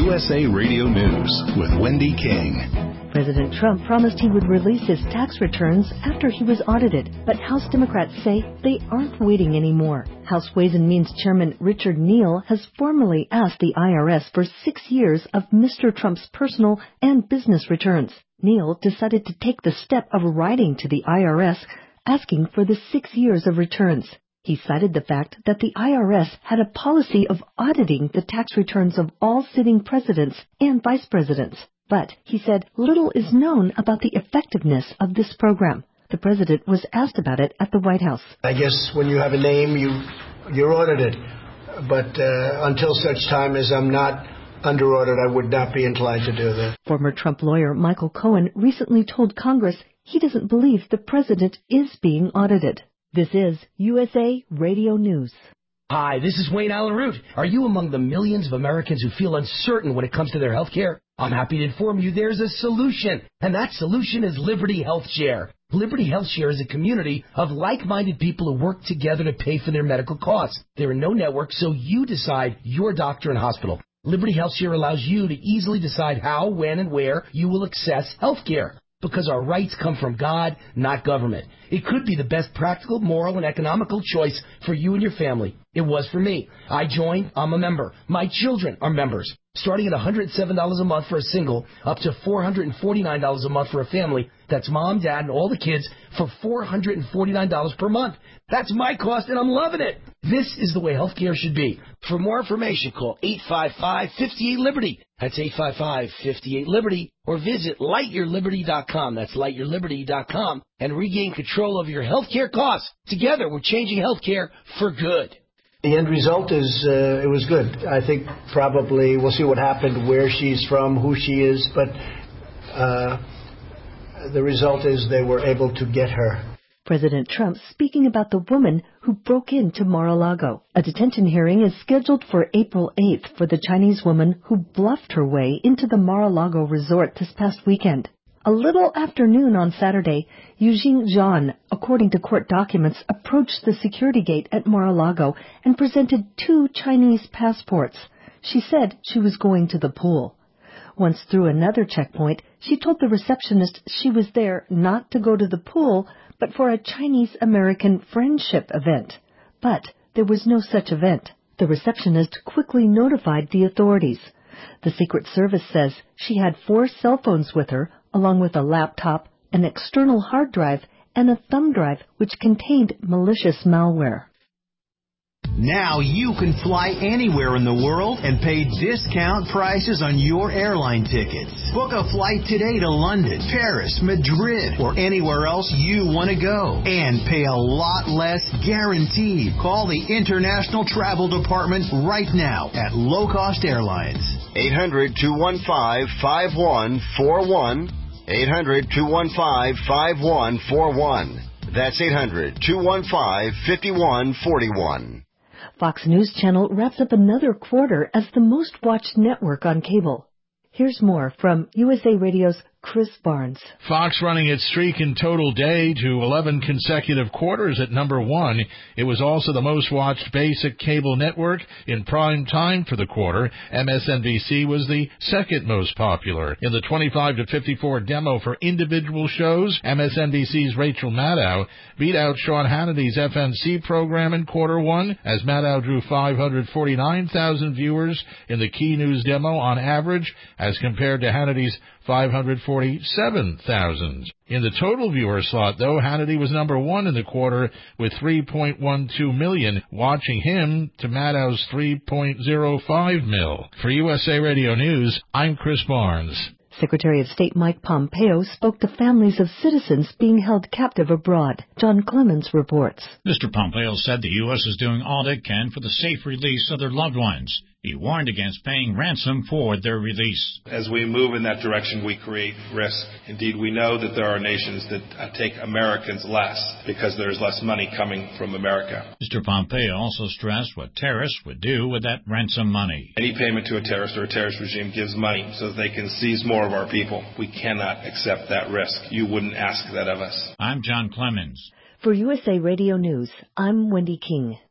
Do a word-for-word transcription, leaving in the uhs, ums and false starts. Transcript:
U S A Radio News with Wendy King. President Trump promised he would release his tax returns after he was audited, but House Democrats say they aren't waiting anymore. House Ways and Means Chairman Richard Neal has formally asked the I R S for six years of Mister Trump's personal and business returns. Neal decided to take the step of writing to the I R S asking for the six years of returns. He cited the fact that the I R S had a policy of auditing the tax returns of all sitting presidents and vice presidents. But, he said, little is known about the effectiveness of this program. The president was asked about it at the White House. I guess when you have a name, you, you're audited. But uh, until such time as I'm not under audit, I would not be inclined to do that. Former Trump lawyer Michael Cohen recently told Congress he doesn't believe the president is being audited. This is U S A Radio News. Hi, this is Wayne Allen Root. Are you among the millions of Americans who feel uncertain when it comes to their health care? I'm happy to inform you there's a solution, and that solution is Liberty Health Share. Liberty Health Share is a community of like-minded people who work together to pay for their medical costs. There are no networks, so you decide your doctor and hospital. Liberty Health Share allows you to easily decide how, when, and where you will access health care. Because our rights come from God, not government. It could be the best practical, moral, and economical choice for you and your family. It was for me. I joined. I'm a member. My children are members. Starting at one hundred seven dollars a month for a single, up to four hundred forty-nine dollars a month for a family. That's mom, dad, and all the kids for four hundred forty-nine dollars per month. That's my cost, and I'm loving it. This is the way healthcare should be. For more information, call eight five five, five eight, Liberty. That's eight five five, five eight, Liberty. Or visit light your liberty dot com. That's light your liberty dot com. And regain control of your healthcare costs. Together, we're changing healthcare for good. The end result is uh, it was good. I think probably we'll see what happened, where she's from, who she is, but uh, the result is they were able to get her. President Trump speaking about the woman who broke into Mar-a-Lago. A detention hearing is scheduled for April eighth for the Chinese woman who bluffed her way into the Mar-a-Lago resort this past weekend. A little after noon on Saturday, Eugene Zhan, according to court documents, approached the security gate at Mar-a-Lago and presented two Chinese passports. She said she was going to the pool. Once through another checkpoint, she told the receptionist she was there not to go to the pool, but for a Chinese-American friendship event. But there was no such event. The receptionist quickly notified the authorities. The Secret Service says she had four cell phones with her, along with a laptop, an external hard drive, and a thumb drive which contained malicious malware. Now you can fly anywhere in the world and pay discount prices on your airline tickets. Book a flight today to London, Paris, Madrid, or anywhere else you want to go. And pay a lot less guaranteed. Call the International Travel Department right now at Low Cost Airlines. eight hundred, two one five, five one four one. eight hundred, two one five, five one four one. That's eight hundred, two one five, five one four one. Fox News Channel wraps up another quarter as the most-watched network on cable. Here's more from U S A Radio's Chris Barnes. Fox running its streak in total day to eleven consecutive quarters at number one. It was also the most watched basic cable network in prime time for the quarter. M S N B C was the second most popular. In the twenty-five to fifty-four demo for individual shows, M S N B C's Rachel Maddow beat out Sean Hannity's F N C program in quarter one, as Maddow drew five hundred forty-nine thousand viewers in the key news demo on average, as compared to Hannity's five hundred forty-seven thousand. In the total viewer slot, though, Hannity was number one in the quarter with three point one two million, watching him to Maddow's three point oh five mil. For U S A Radio News, I'm Chris Barnes. Secretary of State Mike Pompeo spoke to families of citizens being held captive abroad. John Clemens reports. Mister Pompeo said the U S is doing all it can for the safe release of their loved ones. He warned against paying ransom for their release. As we move in that direction, we create risk. Indeed, we know that there are nations that take Americans less because there's less money coming from America. Mister Pompeo also stressed what terrorists would do with that ransom money. Any payment to a terrorist or a terrorist regime gives money so that they can seize more of our people. We cannot accept that risk. You wouldn't ask that of us. I'm John Clemens. For U S A Radio News, I'm Wendy King.